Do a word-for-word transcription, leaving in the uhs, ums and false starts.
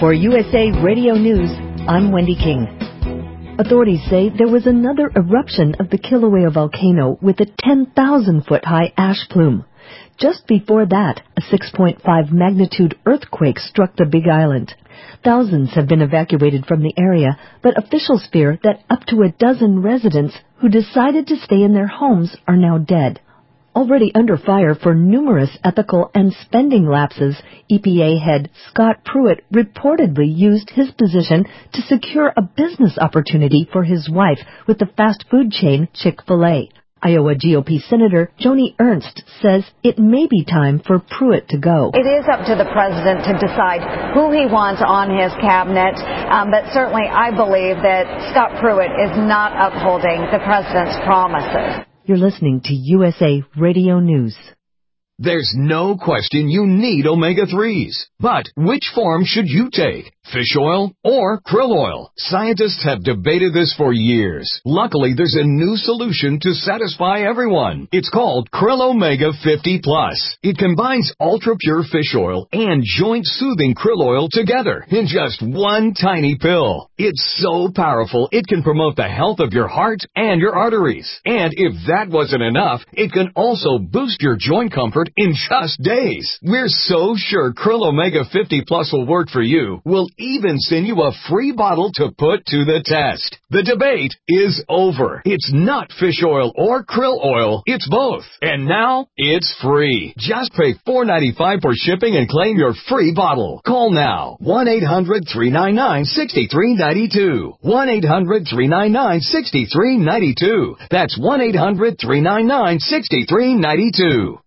For U S A Radio News, I'm Wendy King. Authorities say there was another eruption of the Kilauea volcano with a ten thousand foot high ash plume. Just before that, a six point five magnitude earthquake struck the Big Island. Thousands have been evacuated from the area, but officials fear that up to a dozen residents who decided to stay in their homes are now dead. Already under fire for numerous ethical and spending lapses, E P A head Scott Pruitt reportedly used his position to secure a business opportunity for his wife with the fast food chain Chick-fil-A. Iowa G O P Senator Joni Ernst says it may be time for Pruitt to go. It is up to the president to decide who he wants on his cabinet, um, but certainly I believe that Scott Pruitt is not upholding the president's promises. You're listening to U S A Radio News. There's no question you need omega threes. But which form should you take? Fish oil or krill oil? Scientists have debated this for years. Luckily, there's a new solution to satisfy everyone. It's called Krill Omega fifty plus. It combines ultra-pure fish oil and joint-soothing krill oil together in just one tiny pill. It's so powerful, it can promote the health of your heart and your arteries. And if that wasn't enough, it can also boost your joint comfort in just days. We're so sure Krill Omega fifty plus will work for you. We'll even send you a free bottle to put to the test. The debate is over. It's not fish oil or krill oil. It's both. And now it's free. Just pay four dollars and ninety-five cents for shipping and claim your free bottle. Call now. one eight hundred three nine nine six three nine two. one eight hundred three nine nine six three nine two. That's one eight hundred three nine nine six three nine two.